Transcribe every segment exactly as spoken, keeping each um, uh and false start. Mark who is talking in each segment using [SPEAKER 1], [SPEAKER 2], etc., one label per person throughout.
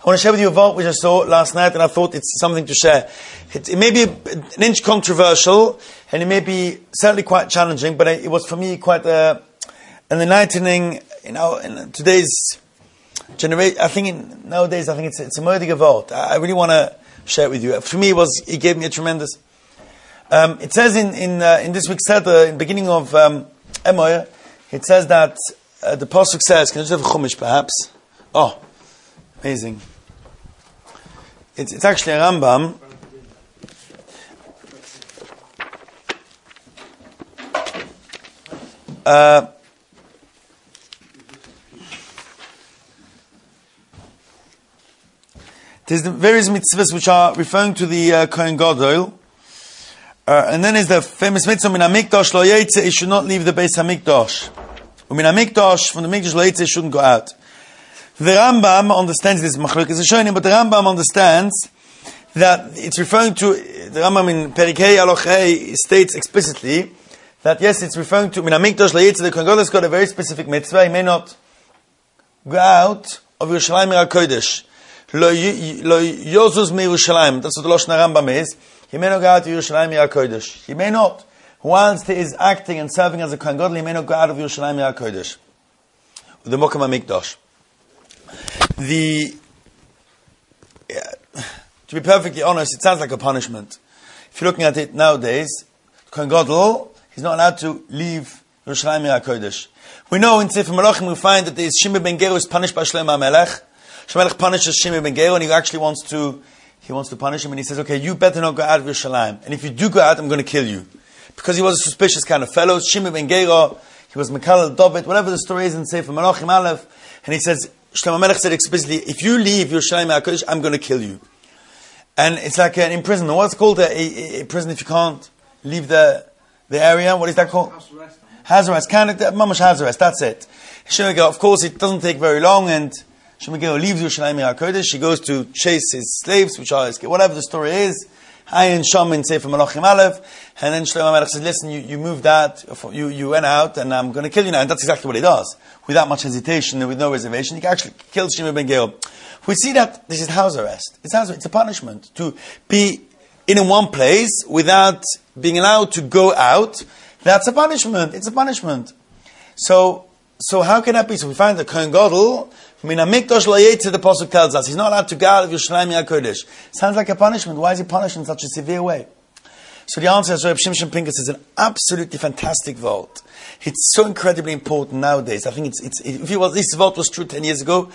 [SPEAKER 1] want to share with you a vote which I saw last night, and I thought it's something to share. It, it may be an inch controversial, and it may be certainly quite challenging, but it was for me quite uh, an enlightening, you know, in today's generation. I think in, nowadays, I think it's, it's a murder vote. I, I really want to share it with you. For me, it was, it gave me a tremendous. Um, it says in in, uh, in this week's Seder, in the beginning of um, Emoy, it says that uh, the Pasuk says, can I just have a Chumash perhaps? Oh, amazing. It's, it's actually a Rambam. Uh, there's the various mitzvahs which are referring to the uh, Kohen Gadol. Uh, and then is the famous mitzvah, Min HaMikdash lo yetze, he should not leave the Beis HaMikdash. Min HaMikdash, from the Mikdash lo yetze, he shouldn't go out. The Rambam understands this, Machlok is a shonim, but the Rambam understands that it's referring to, the Rambam in Perikei Alochei states explicitly that yes, it's referring to Min HaMikdash lo yetze, the Kohen Gadol has got a very specific mitzvah, he may not go out of Yerushalayim Ira Kodesh. Lo yozuz me Yerushalayim, that's what the Lashon Rambam is. He may not go out of Yerushalayim Ira Kodesh. He may not, whilst he is acting and serving as a Kohen Gadol, he may not go out of Yerushalayim Ira Kodesh. The Mokum HaMikdash. The, yeah, to be perfectly honest, it sounds like a punishment. If you're looking at it nowadays, Kohen Gadol, he's not allowed to leave Yerushalayim Ira Kodesh. We know in Sefer Malachim we find that there is Shimei ben Gera is punished by Shlomo HaMelech. Shlomo HaMelech punishes Shimei ben Gera, and he actually wants to He wants to punish him, and he says, okay, you better not go out of Yerushalayim. And if you do go out, I'm going to kill you. Because he was a suspicious kind of fellow. Shimei ben Gera, he was Mekal David, whatever the story is in Sefer Malachim Aleph. And he says, Shlomo Melech said explicitly, if you leave Yerushalayim HaKodesh, I'm going to kill you. And it's like an imprisonment. What's called a, a, a prison if you can't leave the the area? What is that called? House arrest. House arrest. Kind of, mamash house arrest, that's it. Shimei ben Gera, of course, it doesn't take very long, and Shimei ben Gera leaves Yerushalayim HaKodesh. He goes to chase his slaves, which are his, whatever the story is. Ayin Sham in Sefer Malachim Aleph. And then Shlomo HaMelech says, listen, you, you moved out, you, you went out, and I'm going to kill you now. And that's exactly what he does. Without much hesitation and with no reservation, he actually kills Shimei ben Gera. We see that this is house arrest. It's house arrest. It's a punishment. To be in one place without being allowed to go out, that's a punishment. It's a punishment. So, so how can that be? So we find the Kohen Gadol, Min HaMikdash lo yetze, the Pasuk tells us, he's not allowed to go out of Yerushalayim HaKodesh. Sounds like a punishment. Why is he punished in such a severe way? So the answer is, Reb Shimshon Pincus is an absolutely fantastic vote. It's so incredibly important nowadays. I think it's, it's, if it was, this vote was true ten years ago,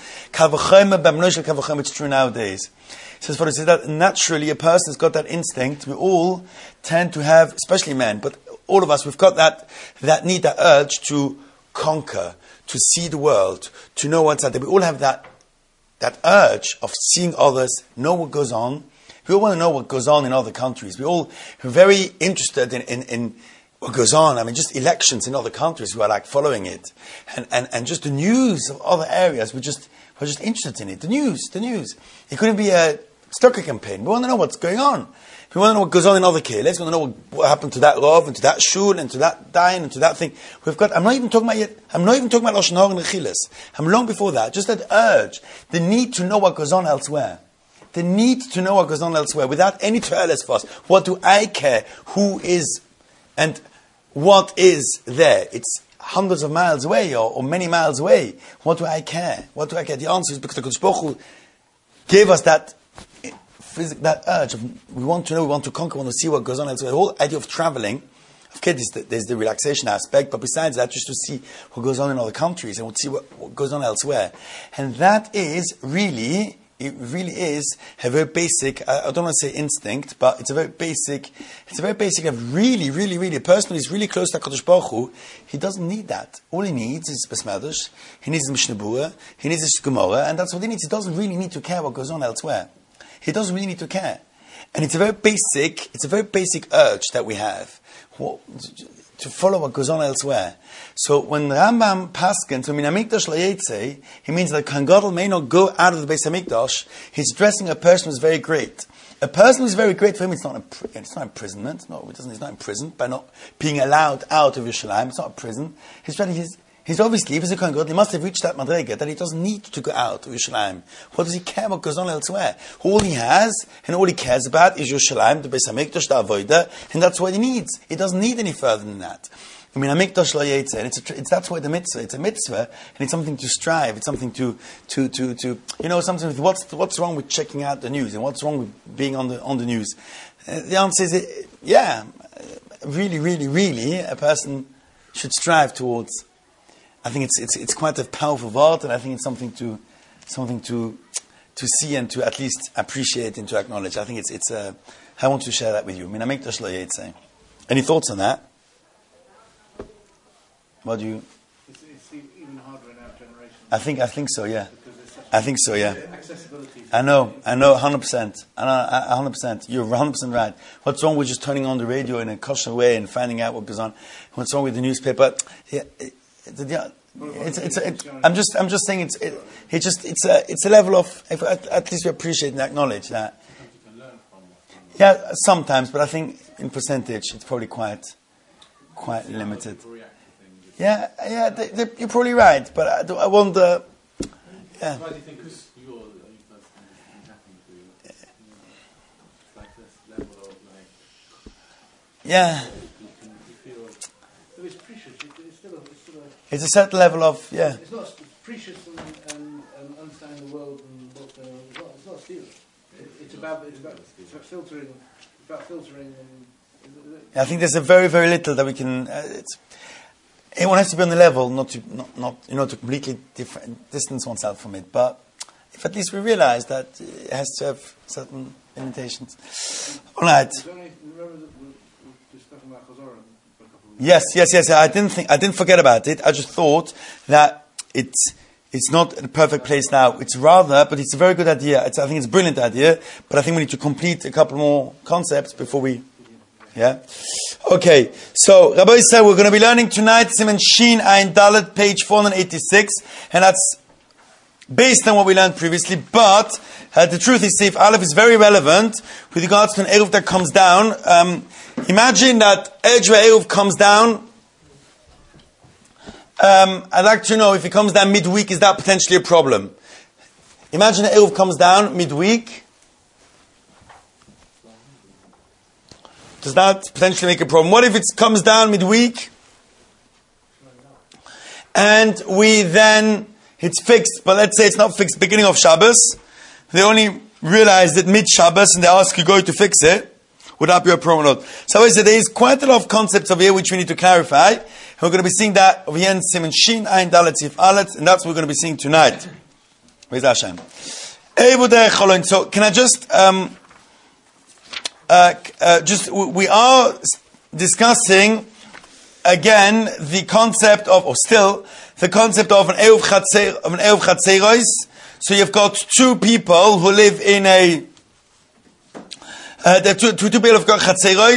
[SPEAKER 1] it's true nowadays. He says, for it says that naturally a person has got that instinct. We all tend to have, especially men, but all of us, we've got that, that need, that urge to conquer, to see the world, to know what's out there. We all have that that urge of seeing others, know what goes on. We all want to know what goes on in other countries. We all are very interested in, in, in what goes on. I mean, just elections in other countries, we are like following it. And, and, and just the news of other areas, we're just, we're just interested in it. The news, the news. It couldn't be a Stoker campaign. We want to know what's going on. We want to know what goes on in other kilas. We want to know what, what happened to that love and to that shul and to that dine and to that thing. We've got. I'm not even talking about yet. I'm not even talking about lashon hara and chilas. I'm long before that. Just that urge, the need to know what goes on elsewhere, the need to know what goes on elsewhere without any trials for us. What do I care? Who is and what is there? It's hundreds of miles away or, or many miles away. What do I care? What do I care? The answer is because the Kodesh Baruch Hu gave us that. That urge of we want to know, we want to conquer, we want to see what goes on elsewhere. The whole idea of traveling, okay, there's the, there's the relaxation aspect, but besides that, just to see what goes on in other countries and to see what, what goes on elsewhere. And that is really, it really is a very basic, I, I don't want to say instinct, but it's a very basic, it's a very basic, of really, really, really, a person who is really close to HaKadosh Baruch Hu, he doesn't need that. All he needs is Besmedrash, he needs Mishnah Berurah, he needs his Gemara, and that's what he needs. He doesn't really need to care what goes on elsewhere. He doesn't really need to care. And it's a very basic, it's a very basic urge that we have to follow what goes on elsewhere. So when Rambam paskins, so Min HaMikdash lo yetze, he means that Kohen Gadol may not go out of the Beis HaMikdash. He's addressing a person who's very great. A person who's very great for him, it's not, a, it's not imprisonment. No, it doesn't, he's not imprisoned by not being allowed out of Yerushalayim. It's not a prison. He's, he's, He's obviously, if he's a Kohen Gadol, he must have reached that madrega that he doesn't need to go out to Yerushalayim. What does he care what goes on elsewhere? All he has and all he cares about is Yerushalayim, the Beis Hamikdash, the Avodah, and that's what he needs. He doesn't need any further than that. I mean, Hamikdash lo yetze, and it's, a, it's that's why the mitzvah. It's a mitzvah, and it's something to strive. It's something to to to to you know something. With what's what's wrong with checking out the news, and what's wrong with being on the on the news? Uh, the answer is, uh, yeah, really, really, really, a person should strive towards. I think it's it's it's quite a powerful word, and I think it's something to something to to see and to at least appreciate and to acknowledge. I think it's it's. Uh, I want to share that with you. I mean, Hamikdash lo yetze. Any thoughts on that? What do you?
[SPEAKER 2] It's, it's even harder in our generation.
[SPEAKER 1] I think I think so. Yeah, I think so. Yeah.
[SPEAKER 2] Accessibility.
[SPEAKER 1] I know. I know. Hundred percent. I know. A hundred percent. You're hundred percent right. What's wrong with just turning on the radio in a kosher way and finding out what goes on? What's wrong with the newspaper? Yeah. It, it, yeah it's, it's, it's, I'm just. I'm just saying. It's. It, it just. It's a. It's a level of. If, at, at least we appreciate and acknowledge that. Yeah. Sometimes, but I think in percentage, it's probably quite, quite limited. Yeah, yeah, they, they, you're probably right, but I, do, I wonder. Yeah.
[SPEAKER 3] Why do you think you're happy to like this level of like?
[SPEAKER 1] Yeah.
[SPEAKER 2] You can you feel so it's precious. It's still a, it's still a.
[SPEAKER 1] It's a certain level of yeah.
[SPEAKER 2] It's not precious and, and, and understanding the world and what uh, it's not. It's not stealing. It, it's about it's about, it's about filtering. It's about filtering and.
[SPEAKER 1] I think there's a very very little that we can. Uh, it's, One has to be on the level, not to not, not you know to completely different, distance oneself from it. But if at least we realize that it has to have certain limitations. All right. Yes, yes, yes. I didn't think I didn't forget about it. I just thought that it's it's not a perfect place now. It's rather, but it's a very good idea. It's, I think it's a brilliant idea. But I think we need to complete a couple more concepts before we. Yeah. Okay. So Rabbi said we're going to be learning tonight Siman Shin Ayin Dalet, page four eighty-six, and that's based on what we learned previously. But uh, the truth is, Seif Aleph is very relevant with regards to an eruv that comes down. Um, imagine that Ejra eruv comes down. Um, I'd like to know if it comes down midweek, is that potentially a problem? Imagine an eruv comes down midweek. Does that potentially make a problem? What if it comes down midweek and we then, it's fixed, but let's say it's not fixed beginning of Shabbos. They only realize that mid-Shabbos and they ask you go to fix it. Would that be a problem or not? So I said there is quite a lot of concepts over here which we need to clarify. And we're going to be seeing that over here in Siman Shin Ayin Dalet Sif Alet, and that's what we're going to be seeing tonight. Where's Hashem? So can I just... Um, Uh, uh, just we are discussing again the concept of, or still the concept of an eruv chatzer, of an eruv chatzeros. So you've got two people who live in a uh, the two, two, two people have got chatzeros.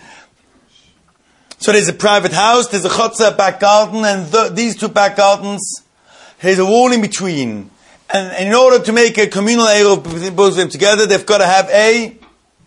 [SPEAKER 1] So there's a private house, there's a chatzer back garden, and the, these two back gardens, there's a wall in between. And, and in order to make a communal eruv between both of them together, they've got to have a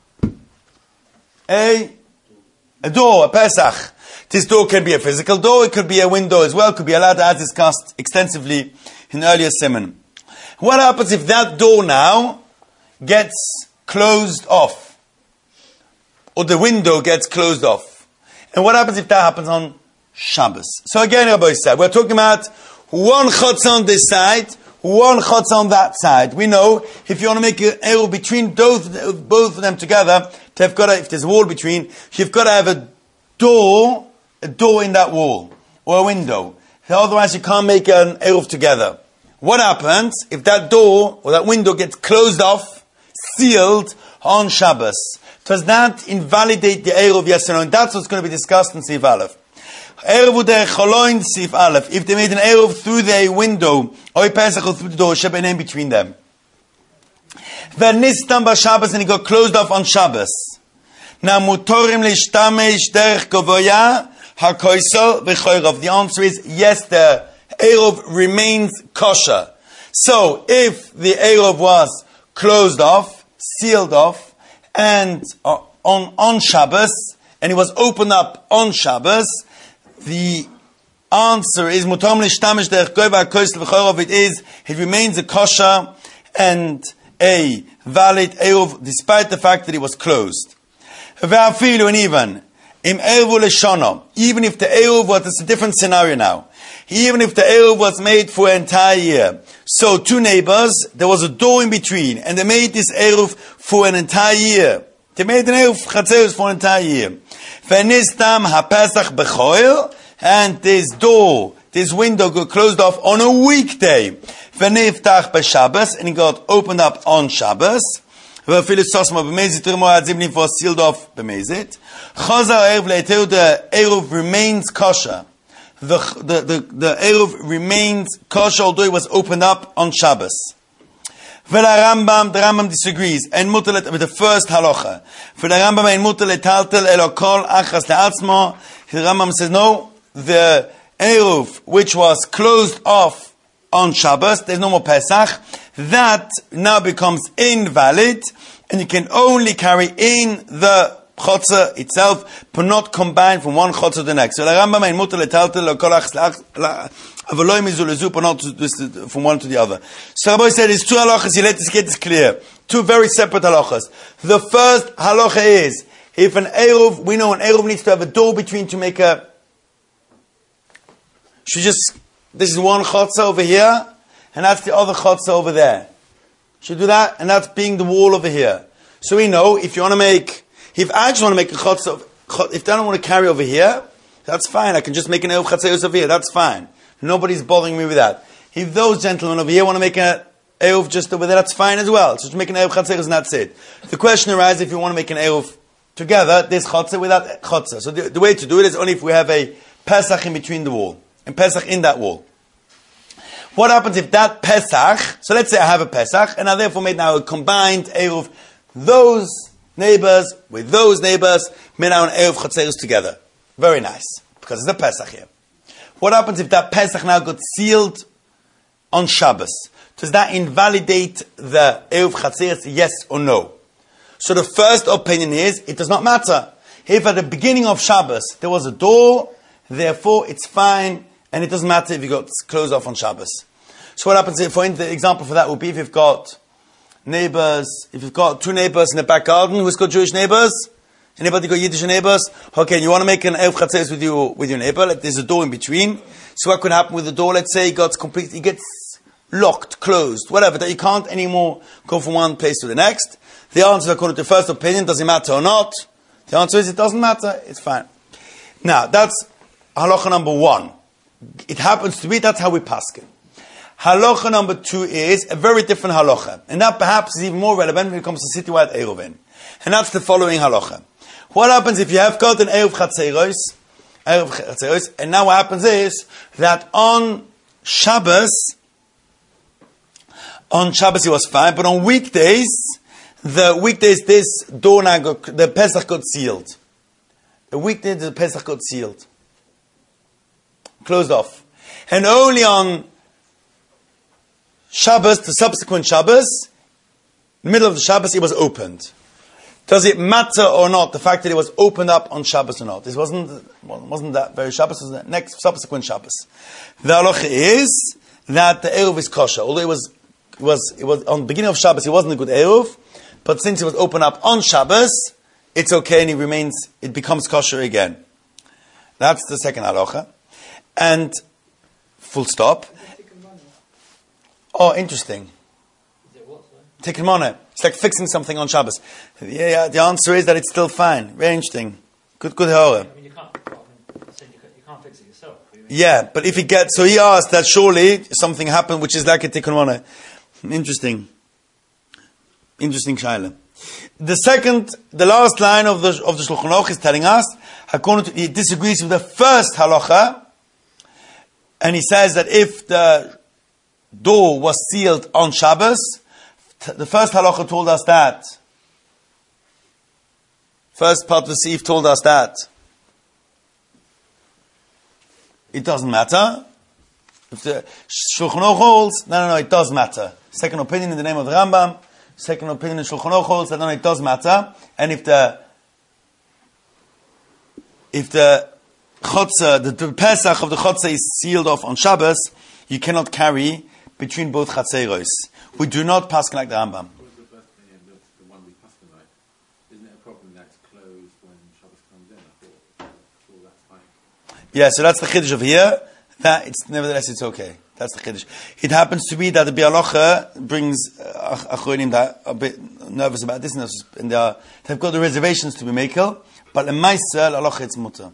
[SPEAKER 1] A, a door, a Pesach. This door can be a physical door, it could be a window as well, it could be a ladder, as discussed extensively in earlier Siman. What happens if that door now gets closed off? Or the window gets closed off? And what happens if that happens on Shabbos? So again, Rabbi said, we're talking about one chutz on this side, one chutz on that side. We know if you want to make an eruv between both, both of them together, they've got to, if there's a wall between, you've got to have a door, a door in that wall, or a window. Otherwise you can't make an eruv together. What happens if that door or that window gets closed off, sealed on Shabbos? Does that invalidate the eruv, yes or no? And that's what's going to be discussed in Sif Aleph. Eruv derech choloin Sif Aleph. If they made an eruv through the window, or Pesach or through the door, shebe name between them. V'nistam b'Shabbos, and he got closed off on Shabbos. Now mutorim leishtamesh derech govoya hakoisel v'choyrov. The answer is yes. The eruv remains kosher. So if the eruv was closed off, sealed off, and uh, on on Shabbos, and it was opened up on Shabbos, the answer is mutam l'shtamish derech goyva koisel v'chorov. It is, it remains a kosher and a valid eruv despite the fact that it was closed. V'afilu, and even im eruv l'shana, even if the eruv was, it's a different scenario now. Even if the eruv was made for an entire year. So two neighbors, there was a door in between, and they made this eruv for an entire year. They made an eruv chatzeros for an entire year. V'nistam ha'pesach b'choil, and this door, this window got closed off on a weekday. V'niftach b'Shabbos, and it got opened up on Shabbos. V'afilu sosma b'mezit rimoad, even if it was sealed off b'mezit. Chazar eruv le'eteu, the eruv remains kosher. The, the, the, the eruv remains kosher, although it was opened up on Shabbos. V'la Rambam, the Rambam disagrees, and mutal with the first halacha. For the Rambam, and mutal etaltel elokol achas le'atzmo. The Rambam says, no, the eruv, which was closed off on Shabbos, there's no more Pesach, that now becomes invalid, and you can only carry in the chotzer itself, but not combine from one chotzer to the next. So the Rambam and mutal etaltel elokol achas Avaloy mizulezu, but not to, to, from one to the other. So Rabbi said, it's two halachas, you let us get this clear. Two very separate halachas. The first halacha is, if an eruv, we know an eruv needs to have a door between to make a, should just, this is one chotzer over here, and that's the other chotzer over there. Should do that, and that's being the wall over here. So we know, if you want to make, if I just want to make a chotzer, if I don't want to carry over here, that's fine, I can just make an eruv chatzeros over here, that's fine. Nobody's bothering me with that. If those gentlemen over here want to make an eruv just over there, that's fine as well. So just make an eruv chatzeros and that's it. The question arises if you want to make an eruv together, there's chotzer without chotzer. So the, the way to do it is only if we have a Pesach in between the wall. And Pesach in that wall. What happens if that Pesach, so let's say I have a Pesach, and I therefore made now a combined eruv, those neighbors with those neighbors, made now an eruv chatzeros together. Very nice. Because it's a Pesach here. What happens if that Pesach now got sealed on Shabbos? Does that invalidate the eruv chatzeros, yes or no? So the first opinion is, it does not matter. If at the beginning of Shabbos there was a door, therefore it's fine, and it doesn't matter if you got closed off on Shabbos. So what happens if, for the example for that would be if you've got neighbors, if you've got two neighbors in the back garden, who's got Jewish neighbors? Anybody got Yiddish neighbors? Okay, you want to make an eruv chatzeros with you with your neighbor? Like, there's a door in between. So what could happen with the door? Let's say it got complete, it gets locked, closed, whatever. That you can't anymore go from one place to the next. The answer, according to the first opinion, does it matter or not? The answer is it doesn't matter. It's fine. Now that's halacha number one. It happens to be that's how we paskin. Halacha number two is a very different halacha, and that perhaps is even more relevant when it comes to citywide eruvin. And that's the following halacha. What happens if you have got an eruv chatzeros, eruv chatzeros, and now what happens is that on Shabbos, on Shabbos it was fine, but on weekdays, the weekdays this door now got, the Pesach got sealed. The weekdays the Pesach got sealed, closed off, and only on Shabbos, the subsequent Shabbos, in the middle of the Shabbos, it was opened. Does it matter or not, the fact that it was opened up on Shabbos or not? This wasn't, wasn't that very Shabbos, it was the next subsequent Shabbos. The halacha is that the eruv is kosher. Although it was, it was, it was on the beginning of Shabbos, it wasn't a good eruv, but since it was opened up on Shabbos, it's okay and it remains, it becomes kosher again. That's the second halacha. And, full stop. Oh, interesting. Tikkun moneh. It's like fixing something on Shabbos. Yeah, yeah, the answer is that it's still fine. Very interesting. Good, good horror.
[SPEAKER 4] I mean, you can't, well, I mean, you, can't, you can't fix it yourself. I mean,
[SPEAKER 1] yeah, but if he gets, so he asked that surely something happened which is like a tikkun moneh. Interesting. Interesting shaila. The second, the last line of the of the Shulchan Aruch is telling us, according to, he disagrees with the first halacha, and he says that if the door was sealed on Shabbos, the first halacha told us that. First part of the Seif told us that. It doesn't matter. If the Shulchan Aruch holds, no, no, no, it does matter. Second opinion in the name of the Rambam. Second opinion in Shulchan Aruch holds that no, no, it does matter. And if the if the Chotza, the, the Pesach of the Chotza is sealed off on Shabbos, you cannot carry between both Chatzeros. We do not pass like the Rambam.
[SPEAKER 3] What's the first thing in the, the one we passed tonight? Isn't it a problem that it's closed when Shabbos comes in? I thought, I thought that's fine.
[SPEAKER 1] Yeah, so that's the Chiddush of here. That it's nevertheless it's okay. That's the Chiddush. It happens to be that the Bialocha brings uh, Achronim that are a bit nervous about this, and they are, they've got the reservations to be makel, but the Maisa, Alocha, it's mutter.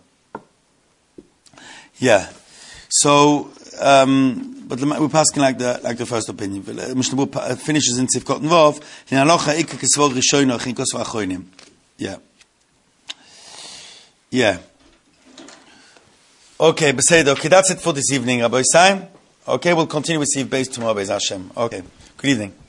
[SPEAKER 1] Yeah. So, um, but we're passing like the like the first opinion. Mishnah Berurah finishes in Tzivkot Nvav. Alocha ikka kesvor rishono chinkos v'achronim. Yeah. Yeah. Okay, Beseda. Okay, that's it for this evening, Rabbi Yisrael. Okay, we'll continue with Siv Beis tomorrow, Beis Hashem. Okay. Good evening.